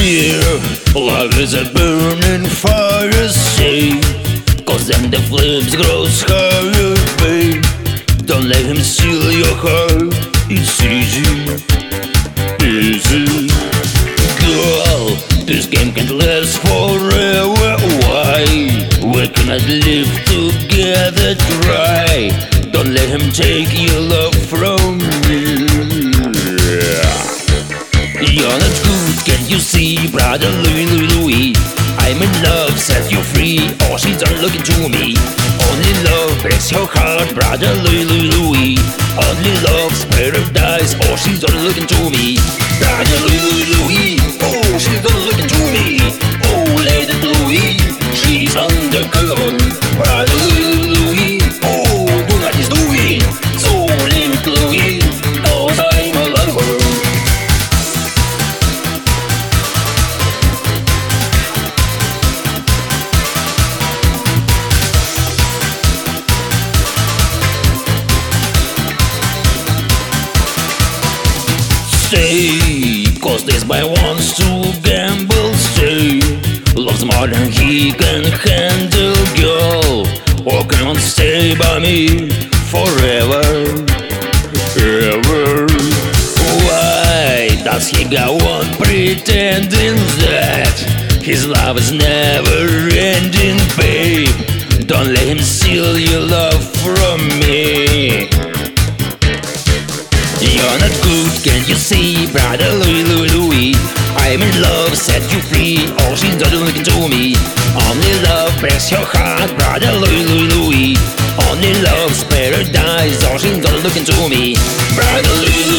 fear. Love is a burning fire, say, 'cause then the flames grows higher, babe. Don't let him steal your heart. It's easy, easy. Girl, this game can't last forever. Why? We cannot live together. Try. Don't let him take your love from me. You're not good, can't you see, brother Louis, Louis, Louis? I'm in love, set you free. Oh, she's not looking to me. Only love breaks your heart, brother Louis, Louis, Louis. Only love's paradise. Oh, she's not looking to me, brother Louis, Louis, Louis. Oh, she's not looking to me. Oh, lady Louis, she's undercover, brother Louis, Louis. Oh, do not is Louis, so leave it Louis, 'cause I'm a lover. Stay, 'cause this boy wants to gamble. Stay, loves more than he can handle. Girl, or can on stay by me forever, ever? Why does he go on pretending that his love is never ending, babe? Don't let him steal your love from me. You're not good, can't you see, brother Louis, Louis, Louis? I'm in love, set you free. Oh, she's not looking to me. Only love breaks your heart, brother Louis, Louis, Louis. Only love's paradise. Oh, she's not looking to me, brother Louis,